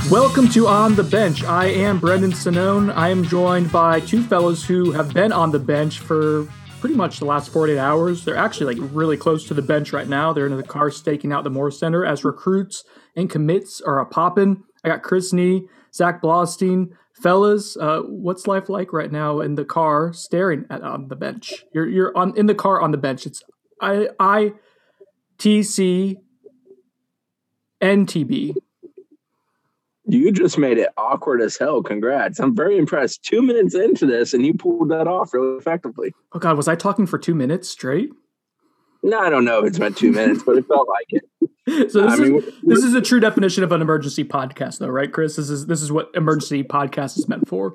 Welcome to On the Bench. I am Brendan Sonnone. I am joined by two fellows who have been on the bench for pretty much the last 48 hours. They're actually really close to the bench right now. They're in the car staking out the Moore Center as recruits and commits are a-poppin'. I got Chris Nee, Zach Blostein. Fellas, what's life like right now in the car staring at on the bench? You're in the car on the bench. It's ITCNTB. You just made it awkward as hell. Congrats. I'm very impressed. 2 minutes into this, and you pulled that off really effectively. Oh, God, was I talking for 2 minutes straight? No, I don't know if it's been 2 minutes, but it felt like it. So this is a true definition of an emergency podcast, though, right, Chris? This is what emergency podcast is meant for.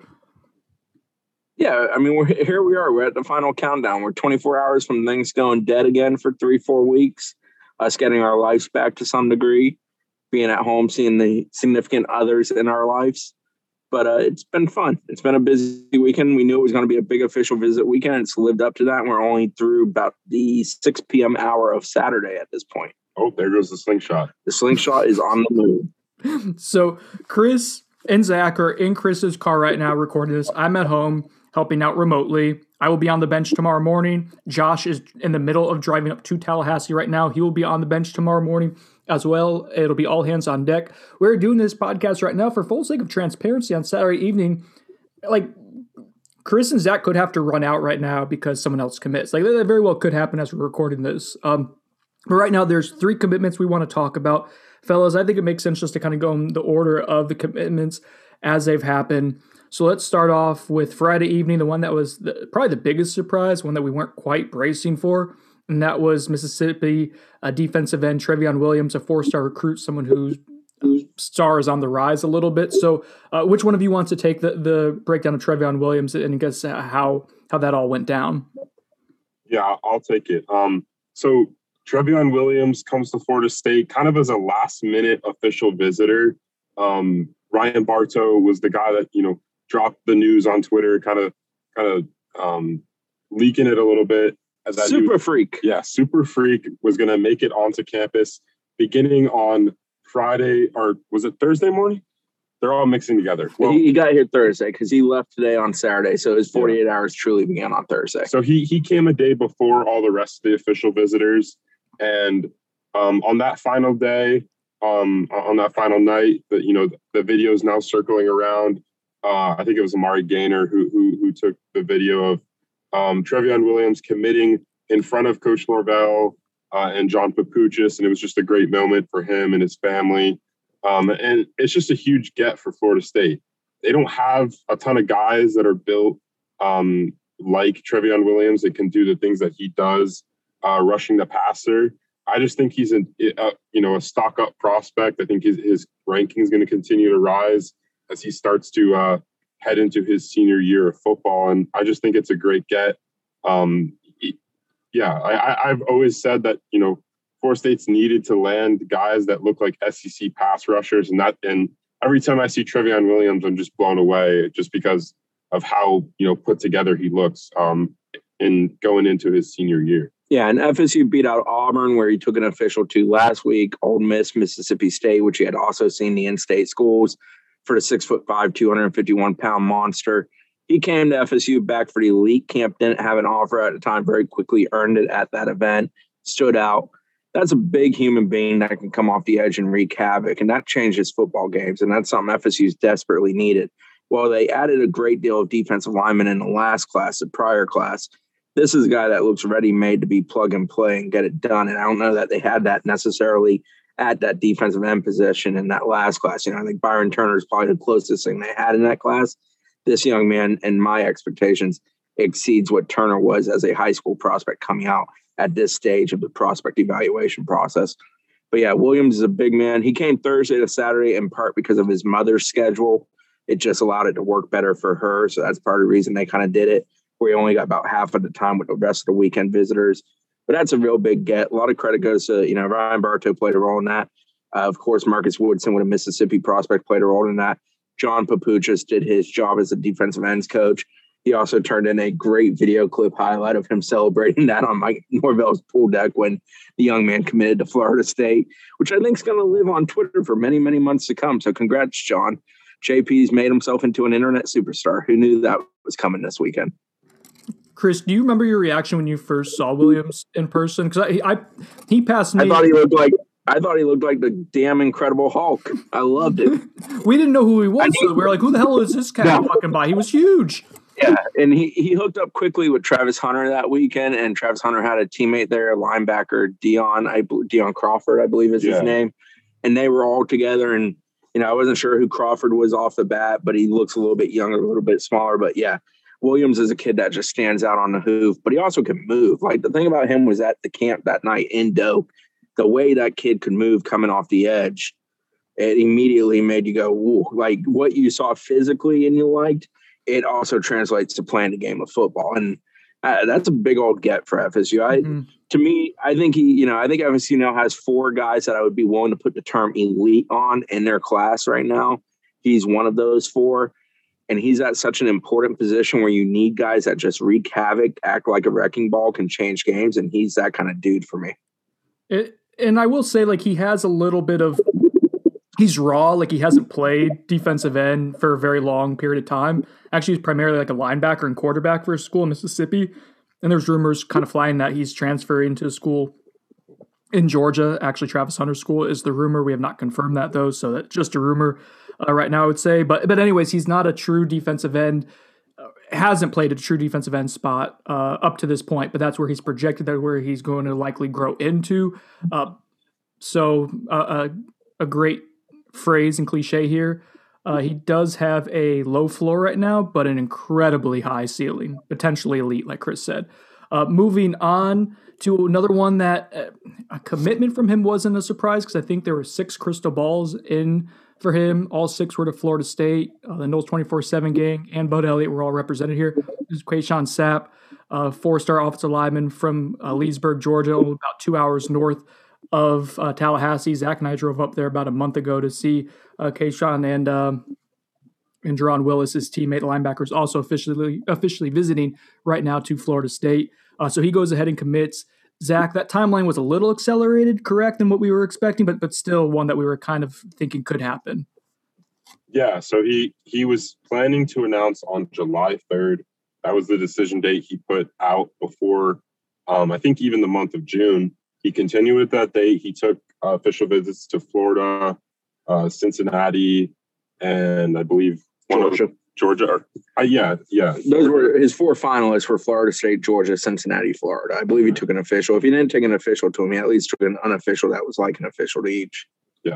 Yeah, I mean, here we are. We're at the final countdown. We're 24 hours from things going dead again for 3-4 weeks, us getting our lives back to some degree, being at home, seeing the significant others in our lives. But it's been fun. It's been a busy weekend. We knew it was going to be a big official visit weekend. It's lived up to that. And we're only through about the 6 p.m. hour of Saturday at this point. Oh, there goes the slingshot. The slingshot is on the move. So Chris and Zach are in Chris's car right now recording this. I'm at home helping out remotely. I will be on the bench tomorrow morning. Josh is in the middle of driving up to Tallahassee right now. He will be on the bench tomorrow morning as well. It'll be all hands on deck. We're doing this podcast right now for full sake of transparency on Saturday evening. Chris and Zach could have to run out right now because someone else commits. That very well could happen as we're recording this. But right now, there's 3 commitments we want to talk about. Fellas, I think it makes sense just to kind of go in the order of the commitments as they've happened. So let's start off with Friday evening, the one that was probably the biggest surprise, one that we weren't quite bracing for, and that was Mississippi defensive end Trevion Williams, a 4-star recruit, someone whose star is on the rise a little bit. So which one of you wants to take the breakdown of Trevion Williams and guess how that all went down? Yeah, I'll take it. So Trevion Williams comes to Florida State kind of as a last-minute official visitor. Ryan Bartow was the guy that, dropped the news on Twitter, kind of leaking it a little bit. As that Super Freak. Yeah, Super Freak was going to make it onto campus beginning on Friday, or was it Thursday morning? They're all mixing together. Well, he got here Thursday because he left today on Saturday, so his 48 hours truly began on Thursday. So he came a day before all the rest of the official visitors, and on that final day, on that final night, the video is now circling around. I think it was Amari Gaynor who took the video of Trevion Williams committing in front of Coach Norvell and John Papuchis, and it was just a great moment for him and his family. And it's just a huge get for Florida State. They don't have a ton of guys that are built like Trevion Williams that can do the things that he does, rushing the passer. I just think he's a stock-up prospect. I think his ranking is going to continue to rise as he starts to head into his senior year of football. And I just think it's a great get. I've always said that, Florida State's needed to land guys that look like SEC pass rushers. And every time I see Trevion Williams, I'm just blown away just because of how, put together he looks in going into his senior year. Yeah, and FSU beat out Auburn, where he took an official to last week. Ole Miss, Mississippi State, which he had also seen the in-state schools, for the 6'5", 251-pound monster. He came to FSU back for the elite camp, didn't have an offer at the time, very quickly earned it at that event, stood out. That's a big human being that can come off the edge and wreak havoc, and that changes football games, and that's something FSU's desperately needed. Well, they added a great deal of defensive linemen in the last class, the prior class. This is a guy that looks ready-made to be plug and play and get it done, and I don't know that they had that necessarily at that defensive end position in that last class. I think Byron Turner is probably the closest thing they had in that class. This young man, in my expectations, exceeds what Turner was as a high school prospect coming out at this stage of the prospect evaluation process. But yeah, Williams is a big man. He came Thursday to Saturday in part because of his mother's schedule. It just allowed it to work better for her. So that's part of the reason they kind of did it, where he only got about half of the time with the rest of the weekend visitors. But that's a real big get. A lot of credit goes to, Ryan Bartow played a role in that. Of course, Marcus Woodson, with a Mississippi prospect, played a role in that. John Papuchis did his job as a defensive ends coach. He also turned in a great video clip highlight of him celebrating that on Mike Norvell's pool deck when the young man committed to Florida State, which I think is going to live on Twitter for many, many months to come. So congrats, John. JP's made himself into an internet superstar. Who knew that was coming this weekend? Chris, do you remember your reaction when you first saw Williams in person? Because he passed me. I thought he looked like the damn Incredible Hulk. I loved it. We didn't know who he was, so we were like, who the hell is this cat walking by? He was huge. Yeah, and he hooked up quickly with Travis Hunter that weekend, and Travis Hunter had a teammate there, linebacker Dion Crawford, I believe is his name, and they were all together. And I wasn't sure who Crawford was off the bat, but he looks a little bit younger, a little bit smaller. But yeah, Williams is a kid that just stands out on the hoof, but he also can move. Like the thing about him was at the camp that night in Doak, the way that kid could move coming off the edge, it immediately made you go, ooh, like what you saw physically and you liked. It also translates to playing the game of football. And that's a big old get for FSU. To me, I think I think FSU now has 4 guys that I would be willing to put the term elite on in their class right now. He's one of those 4. And he's at such an important position where you need guys that just wreak havoc, act like a wrecking ball, can change games. And he's that kind of dude for me. And I will say, like, he has a little bit of – he's raw, like he hasn't played defensive end for a very long period of time. Actually, he's primarily like a linebacker and quarterback for a school in Mississippi. And there's rumors kind of flying that he's transferring to a school in Georgia. Actually, Travis Hunter's school is the rumor. We have not confirmed that, though, so that's just a rumor right now, I would say. But anyways, he's not a true defensive end. Hasn't played a true defensive end spot up to this point, but that's where he's projected, that where he's going to likely grow into. So a great phrase and cliche here. He does have a low floor right now, but an incredibly high ceiling, potentially elite, like Chris said. Moving on to another one that a commitment from him wasn't a surprise, because I think there were 6 crystal balls in for him. All 6 were to Florida State. The Knowles 24/7 gang and Bud Elliott were all represented here. This is Quayshawn Sapp, 4-star offensive lineman from Leesburg, Georgia, about 2 hours north of Tallahassee. Zach and I drove up there about a month ago to see Quayshawn and Jerron Willis, his teammate linebacker, is also officially visiting right now to Florida State. So he goes ahead and commits. Zach, that timeline was a little accelerated, correct, than what we were expecting, but still one that we were kind of thinking could happen. Yeah, so he was planning to announce on July 3rd. That was the decision date he put out before, I think, even the month of June. He continued with that date. He took official visits to Florida, Cincinnati, and I believe Georgia. Yeah. Those were his 4 finalists for Florida State, Georgia, Cincinnati, Florida. I believe he took an official. If he didn't take an official to him, he at least took an unofficial that was like an official to each. Yeah.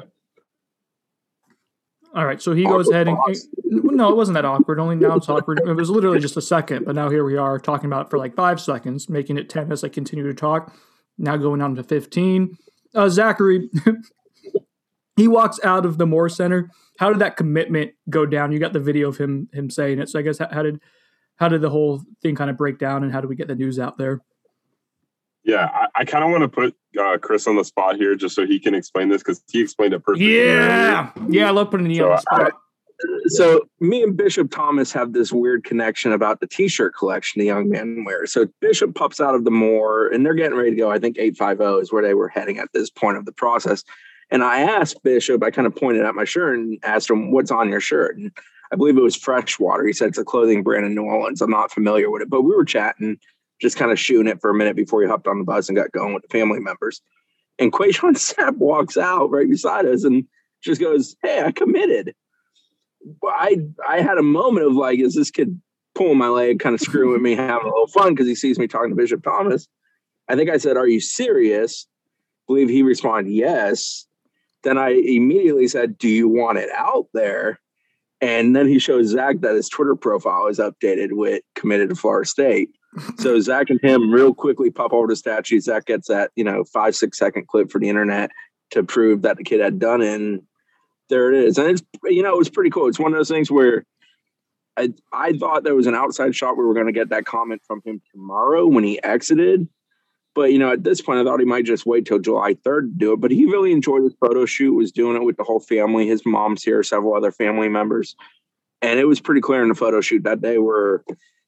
All right, so he goes ahead and no, it wasn't that awkward. Only now it's awkward. It was literally just a second, but now here we are talking about it for like 5 seconds, making it 10 as I continue to talk. Now going on to 15. Zachary, he walks out of the Moore Center. How did that commitment go down? You got the video of him saying it. So I guess how did the whole thing kind of break down, and how do we get the news out there? Yeah, I kind of want to put Chris on the spot here just so he can explain this, because he explained it perfectly. Yeah, I love putting you on the spot. So me and Bishop Thomas have this weird connection about the T-shirt collection the young man wears. So Bishop pops out of the Moore, and they're getting ready to go. I think 850 is where they were heading at this point of the process. And I asked Bishop, I kind of pointed at my shirt and asked him, what's on your shirt? And I believe it was Freshwater. He said it's a clothing brand in New Orleans. I'm not familiar with it, but we were chatting, just kind of shooting it for a minute before he hopped on the bus and got going with the family members. And Quayshawn Sapp walks out right beside us and just goes, hey, I committed. I had a moment of like, is this kid pulling my leg, kind of screwing with me, having a little fun because he sees me talking to Bishop Thomas? I think I said, are you serious? I believe he responded, yes. Then I immediately said, do you want it out there? And then he shows Zach that his Twitter profile is updated with committed to Florida State. So Zach and him real quickly pop over the statue. Zach gets that, 5-6 second clip for the internet to prove that the kid had done it. And there it is. And it's, it was pretty cool. It's one of those things where I thought there was an outside shot. We were going to get that comment from him tomorrow when he exited. But, at this point, I thought he might just wait till July 3rd to do it. But he really enjoyed his photo shoot, was doing it with the whole family. His mom's here, several other family members. And it was pretty clear in the photo shoot that they were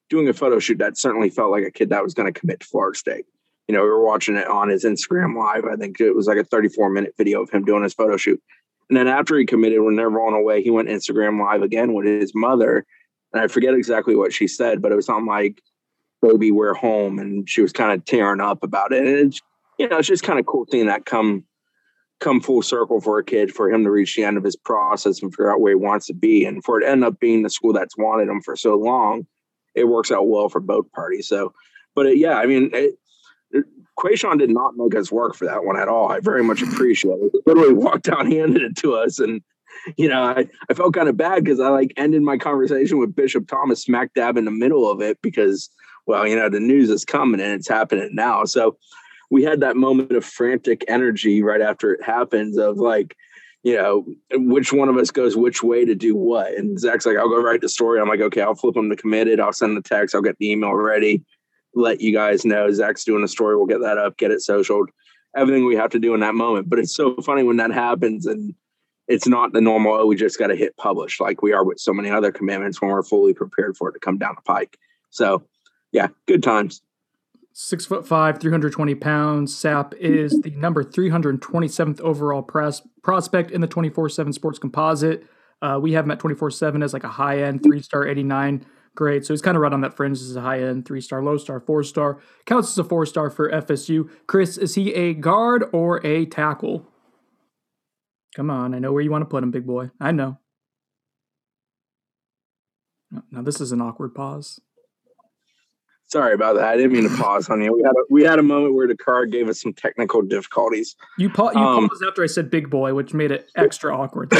doing a photo shoot that certainly felt like a kid that was going to commit to Florida State. We were watching it on his Instagram Live. I think it was like a 34-minute video of him doing his photo shoot. And then after he committed, when they're rolling away, he went Instagram Live again with his mother. And I forget exactly what she said, but it was something like, "Baby, we're home." And she was kind of tearing up about it. And it's just kind of cool seeing that come full circle for a kid, for him to reach the end of his process and figure out where he wants to be. And for it to end up being the school that's wanted him for so long, it works out well for both parties. So, but Quayshawn did not make us work for that one at all. I very much appreciate it. He literally walked down, handed it to us. And, I felt kind of bad because I ended my conversation with Bishop Thomas smack dab in the middle of it because, well, the news is coming and it's happening now. So we had that moment of frantic energy right after it happens of which one of us goes which way to do what. And Zach's like, "I'll go write the story." I'm like, "Okay, I'll flip him to committed. I'll send the text. I'll get the email ready. Let you guys know Zach's doing the story. We'll get that up, get it socialed, everything we have to do in that moment." But it's so funny when that happens and it's not the normal, "Oh, we just got to hit publish," like we are with so many other commitments when we're fully prepared for it to come down the pike. So yeah, good times. 6'5", 320 pounds. Sapp is the number 327th overall prospect in the 24/7 Sports Composite. We have him at 24/7 as like a high-end 3-star 89 grade. So he's kind of right on that fringe. This is a high-end 3-star, low-star, 4-star. Counts as a 4-star for FSU. Chris, is he a guard or a tackle? Come on, I know where you want to put him, big boy. I know. Now this is an awkward pause. Sorry about that. I didn't mean to pause on you. We had a moment where the card gave us some technical difficulties. You paused after I said big boy, which made it extra awkward.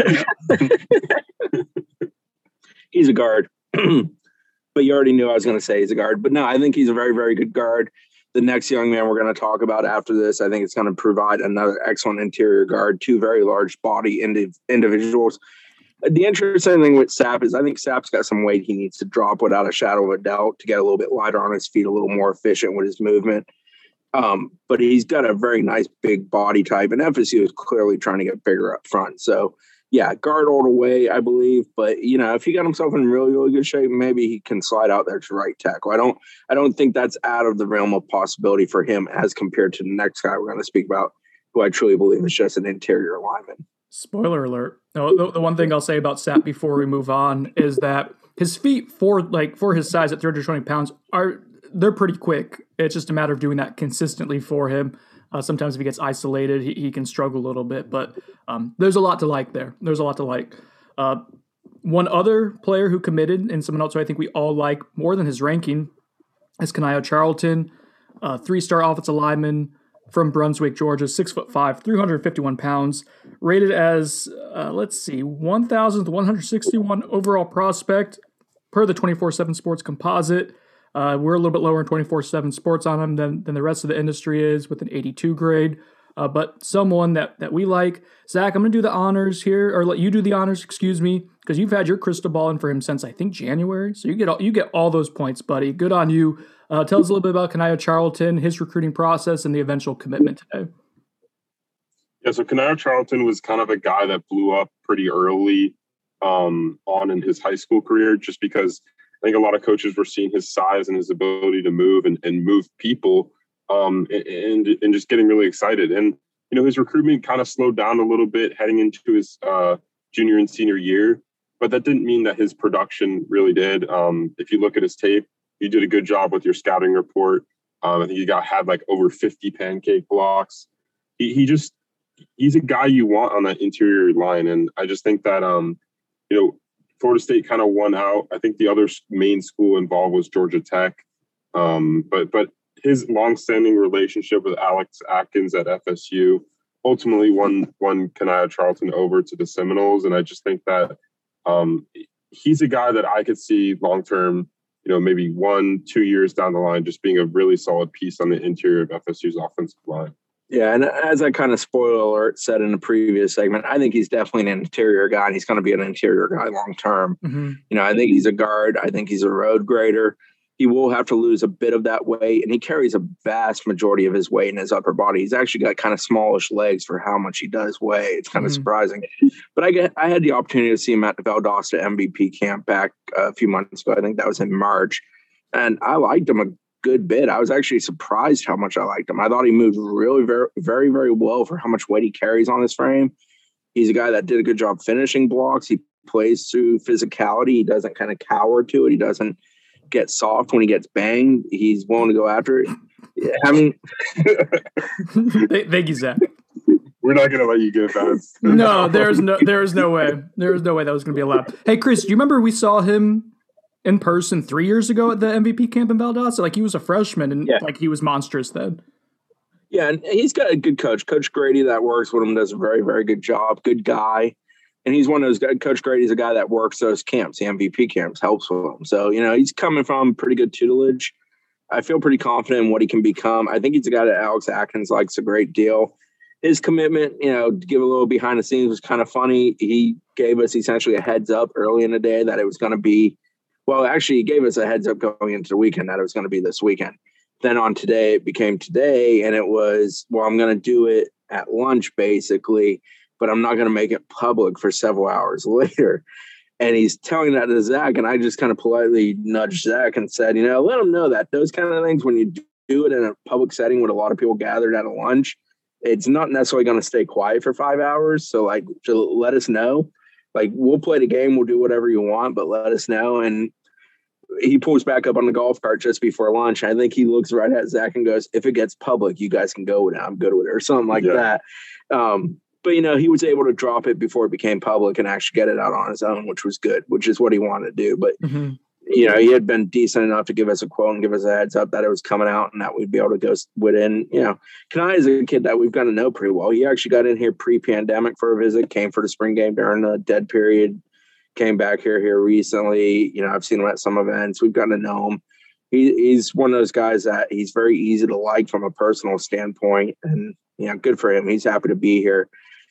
He's a guard. But you already knew I was going to say he's a guard. But no, I think he's a very, very good guard. The next young man we're going to talk about after this, I think it's going to provide another excellent interior guard, two very large body individuals. The interesting thing with Sapp is I think Sapp's got some weight he needs to drop without a shadow of a doubt to get a little bit lighter on his feet, a little more efficient with his movement. But he's got a very nice big body type, and FSU is clearly trying to get bigger up front. So, yeah, guard all the way, I believe. But, if he got himself in really, really good shape, maybe he can slide out there to right tackle. I don't think that's out of the realm of possibility for him as compared to the next guy we're going to speak about, who I truly believe is just an interior lineman. Spoiler alert. No, the one thing I'll say about Sapp before we move on is that his feet for his size at 320 pounds they're pretty quick. It's just a matter of doing that consistently for him. Sometimes if he gets isolated, he can struggle a little bit, but there's a lot to like there. There's a lot to like. One other player who committed and someone else who I think we all like more than his ranking is Kanayo Charlton, 3-star offensive lineman from Brunswick, Georgia, 6'5", 351 pounds, rated as, 1,161 overall prospect per the 24/7 Sports Composite. We're a little bit lower in 24/7 Sports on him than the rest of the industry is with an 82 grade. But someone that we like. Zach, I'm going to do the honors here, or let you do the honors, excuse me, because you've had your crystal ball in for him since, I think, January. So you get all those points, buddy. Good on you. Tell us a little bit about Kanayo Charlton, his recruiting process, and the eventual commitment today. Yeah, so Kanayo Charlton was kind of a guy that blew up pretty early on in his high school career, just because I think a lot of coaches were seeing his size and his ability to move and move people and just getting really excited. And, his recruitment kind of slowed down a little bit heading into his junior and senior year, but that didn't mean that his production really did. If you look at his tape, you did a good job with your scouting report. I think he had like over 50 pancake blocks. He's a guy you want on that interior line. And I just think that, Florida State kind of won out. I think the other main school involved was Georgia Tech. But his longstanding relationship with Alex Atkins at FSU ultimately won Kanayo Charlton over to the Seminoles. And I just think that he's a guy that I could see long-term, maybe 1-2 years down the line, just being a really solid piece on the interior of FSU's offensive line. Yeah, and as I kind of spoiler alert said in the previous segment, I think he's definitely an interior guy, and he's going to be an interior guy long-term. Mm-hmm. I think he's a guard. I think he's a road grader. He will have to lose a bit of that weight, and he carries a vast majority of his weight in his upper body. He's actually got kind of smallish legs for how much he does weigh. It's kind of surprising. But I had the opportunity to see him at the Valdosta MVP camp back a few months ago. I think that was in March. And I liked him a good bit. I was actually surprised how much I liked him. I thought he moved really, very, very, very well for how much weight he carries on his frame. He's a guy that did a good job finishing blocks. He plays through physicality. He doesn't kind of cower to it. He doesn't get soft when he gets banged. He's willing to go after it. I mean, thank you, Zach. We're not going to let you get that. No, there's no way. There was no way that was going to be allowed. Hey, Chris, do you remember we saw him in person 3 years ago at the MVP camp in Valdosta? Like, he was a freshman, and like, he was monstrous then. Yeah, and he's got a good coach. Coach Grady that works with him does a very, very good job. Good guy. And he's one of those guys. Coach Grady's a guy that works those camps, the MVP camps, helps with him. So, he's coming from pretty good tutelage. I feel pretty confident in what he can become. I think he's a guy that Alex Atkins likes a great deal. His commitment, to give a little behind the scenes was kind of funny. He gave us essentially a heads up early in the day that it was going to be, well, actually he gave us a heads up going into the weekend that it was going to be this weekend. Then on today, it became today, and it was, well, I'm going to do it at lunch basically, but I'm not going to make it public for several hours later. And he's telling that to Zach, and I just kind of politely nudged Zach and said, let him know that those kind of things, when you do it in a public setting with a lot of people gathered at a lunch, it's not necessarily going to stay quiet for 5 hours. So, to let us know. We'll play the game, we'll do whatever you want, but let us know. And he pulls back up on the golf cart just before lunch. I think he looks right at Zach and goes, if it gets public, you guys can go with it. I'm good with it, or something like that. But, he was able to drop it before it became public and actually get it out on his own, which was good, which is what he wanted to do. But, he had been decent enough to give us a quote and give us a heads up that it was coming out and that we'd be able to go with it. And, Kanai is a kid that we've got to know pretty well. He actually got in here pre-pandemic for a visit, came for the spring game during the dead period, came back here recently. I've seen him at some events. We've gotten to know him. He's one of those guys that he's very easy to like from a personal standpoint. And, good for him. He's happy to be here.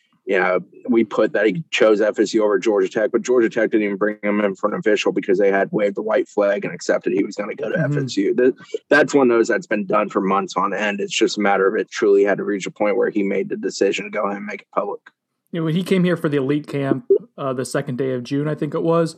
We put that he chose FSU over Georgia Tech, but Georgia Tech didn't even bring him in for an official because they had waved the white flag and accepted he was going to go to FSU. That's one of those that's been done for months on end. It's just a matter of it truly had to reach a point where he made the decision to go ahead and make it public. When he came here for the elite camp, the second day of June, I think it was,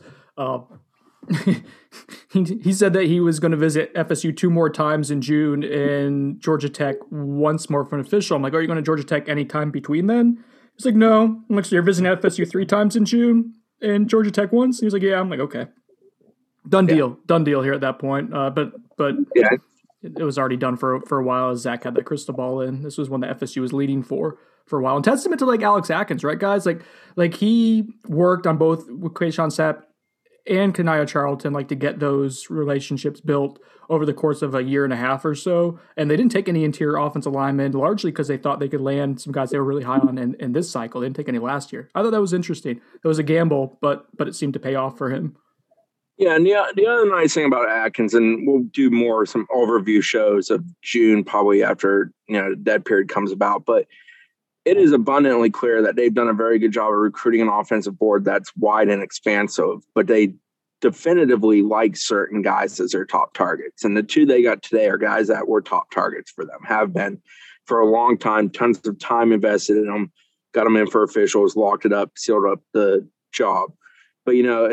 he said that he was going to visit FSU 2 more times in June and Georgia Tech once more for an official. I'm like, are you going to Georgia Tech anytime between then? He's like, no. I'm like, so you're visiting FSU 3 times in June and Georgia Tech once? He's like, yeah. I'm like, okay. Done deal here at that point. But yeah, it was already done for a while as Zach had that crystal ball in. This was one that FSU was leading for a while. And testament to Alex Atkins, right, guys? Like he worked on both with Quayshawn Sapp and Kanaya Charlton, to get those relationships built over the course of a year and a half or so. And they didn't take any interior offensive linemen, largely because they thought they could land some guys they were really high on in this cycle. They didn't take any last year. I thought that was interesting. It was a gamble, but it seemed to pay off for him. Yeah, and the other nice thing about Atkins, and we'll do some overview shows of June probably after the dead period comes about, but it is abundantly clear that they've done a very good job of recruiting an offensive board that's wide and expansive, but they definitively like certain guys as their top targets. And the 2 they got today are guys that were top targets for them, have been for a long time, tons of time invested in them, got them in for officials, locked it up, sealed up the job. But,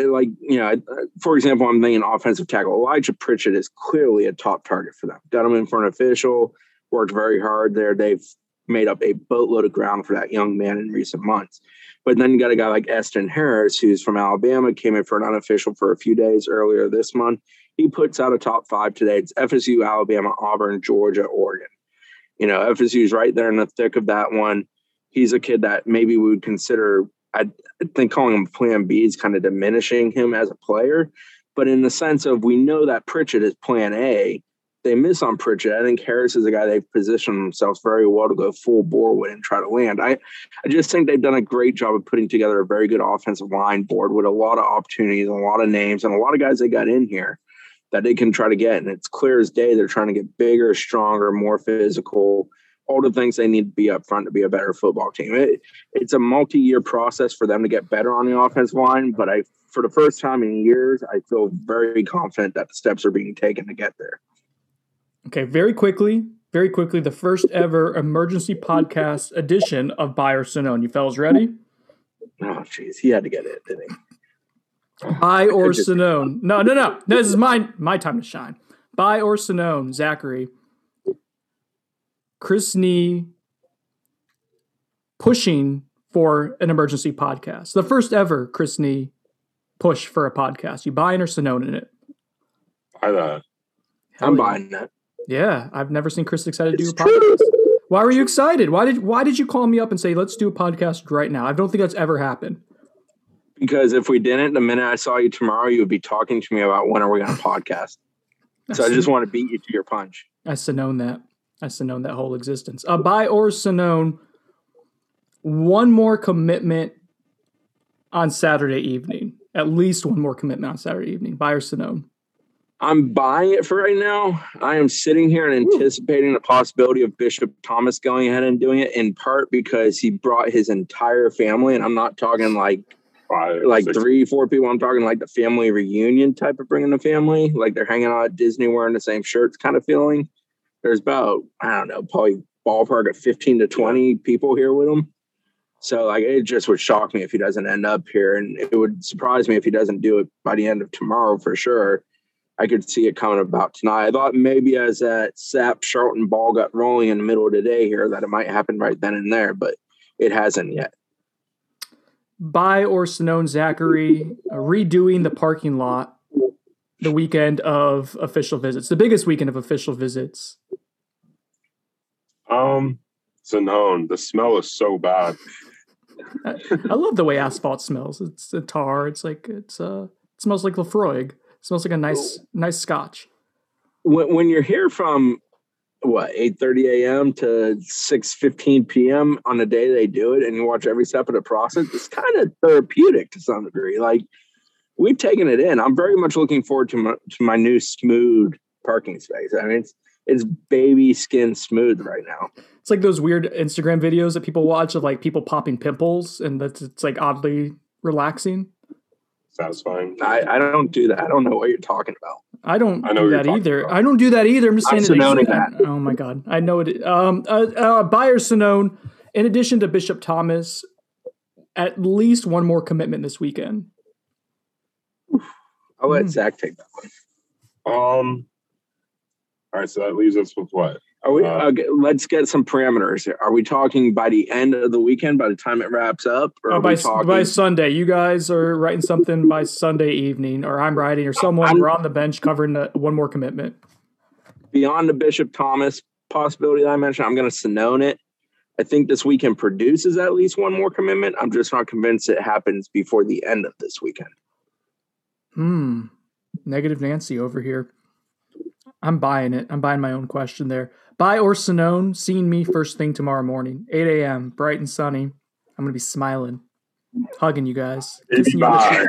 for example, I'm thinking offensive tackle. Elijah Pritchett is clearly a top target for them. Got him in for an official, worked very hard there. They've made up a boatload of ground for that young man in recent months. But then you got a guy like Eston Harris, who's from Alabama, came in for an unofficial for a few days earlier this month. He puts out a top 5 today. It's FSU, Alabama, Auburn, Georgia, Oregon. FSU's right there in the thick of that one. He's a kid that maybe we would consider, I think calling him plan B is kind of diminishing him as a player. But in the sense of we know that Pritchett is plan A, they miss on Pritchett. I think Harris is a guy they've positioned themselves very well to go full bore with and try to land. I just think they've done a great job of putting together a very good offensive line board with a lot of opportunities, and a lot of names, and a lot of guys they got in here that they can try to get. And it's clear as day they're trying to get bigger, stronger, more physical, all the things they need to be up front to be a better football team. It's a multi-year process for them to get better on the offensive line, but for the first time in years, I feel very confident that the steps are being taken to get there. Okay, very quickly, the first ever emergency podcast edition of Buy or Sonone. You fellas ready? Oh, jeez. He had to get it, didn't he? Buy or Sonone. No. This is my time to shine. Buy or Sonone, Zachary. Chris Nee pushing for an emergency podcast. The first ever Chris Nee push for a podcast. You buying or Sonone in it? Buy that. I'm buying that. Yeah, I've never seen Chris excited to do a podcast. Why were you excited? Why did you call me up and say, let's do a podcast right now? I don't think that's ever happened. Because if we didn't, the minute I saw you tomorrow, you would be talking to me about when are we going to podcast. So I just want to beat you to your punch. I Sonone that. I Sonone that whole existence. Buy or Sonone, one more commitment on Saturday evening. At least one more commitment on Saturday evening. Buy or Sonone. I'm buying it for right now. I am sitting here and anticipating the possibility of Bishop Thomas going ahead and doing it, in part because he brought his entire family, and I'm not talking like 3-4 people. I'm talking like the family reunion type of bringing the family, like they're hanging out at Disney wearing the same shirts kind of feeling. There's about, I don't know, probably ballpark of 15 to 20 people here with him. So like, it just would shock me if he doesn't end up here. And it would surprise me if he doesn't do it by the end of tomorrow for sure. I could see it coming about tonight. I thought maybe as that Sapp Charlton ball got rolling in the middle of the day here that it might happen right then and there, but it hasn't yet. Buy or Sonone, Zachary, redoing the parking lot the weekend of official visits, the biggest weekend of official visits. Sonone, the smell is so bad. I love the way asphalt smells. It's a tar. It's like it smells like Lafroig. It smells like a nice scotch. When you're here from 8:30 a.m. to 6:15 p.m. on the day they do it, and you watch every step of the process, it's kind of therapeutic to some degree. Like, we've taken it in. I'm very much looking forward to my new smooth parking space. I mean, it's baby skin smooth right now. It's like those weird Instagram videos that people watch of like people popping pimples, and it's like oddly relaxing. Satisfying. I don't do that. I don't know what you're talking about. I don't do that either. I don't do that either. I'm just saying that. Oh my God. I know it. Buy or Sonone, in addition to Bishop Thomas, at least one more commitment this weekend. I'll let Zach take that one. All right, so that leaves us with what? Are we? Let's get some parameters here. Are we talking by the end of the weekend, by the time it wraps up? Or by Sunday. You guys are writing something by Sunday evening, or I'm writing, or we're on the bench covering one more commitment. Beyond the Bishop Thomas possibility that I mentioned, I'm going to Sonone it. I think this weekend produces at least one more commitment. I'm just not convinced it happens before the end of this weekend. Negative Nancy over here. I'm buying it. I'm buying my own question there. Buy or Sonone, seeing me first thing tomorrow morning, 8 a.m., bright and sunny. I'm going to be smiling, hugging you guys. Kissing you on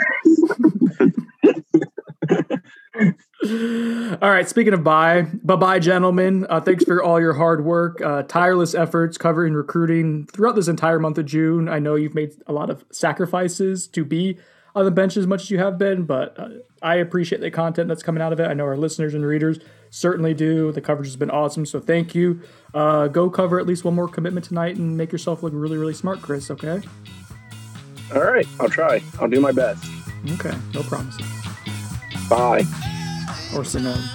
the All right, speaking of bye-bye, gentlemen. Thanks for all your hard work, tireless efforts covering recruiting throughout this entire month of June. I know you've made a lot of sacrifices to be on the bench as much as you have been, but I appreciate the content that's coming out of it. I know our listeners and readers certainly do. The coverage has been awesome, so thank you. Go cover at least one more commitment tonight and make yourself look really, really smart, Chris, okay? All right, I'll try. I'll do my best. Okay, no promises. Bye. Or Sonone.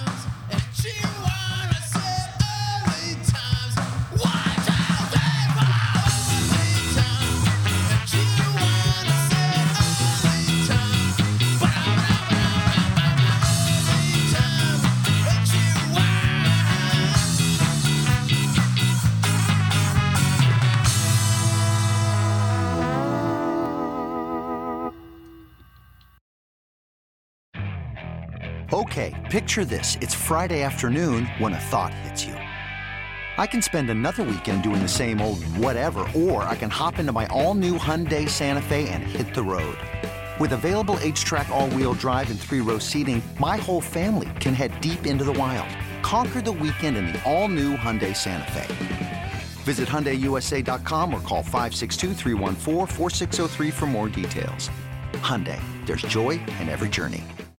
Okay, picture this. It's Friday afternoon when a thought hits you. I can spend another weekend doing the same old whatever, or I can hop into my all-new Hyundai Santa Fe and hit the road. With available H-Track all-wheel drive and 3-row seating, my whole family can head deep into the wild. Conquer the weekend in the all-new Hyundai Santa Fe. Visit HyundaiUSA.com or call 562-314-4603 for more details. Hyundai, there's joy in every journey.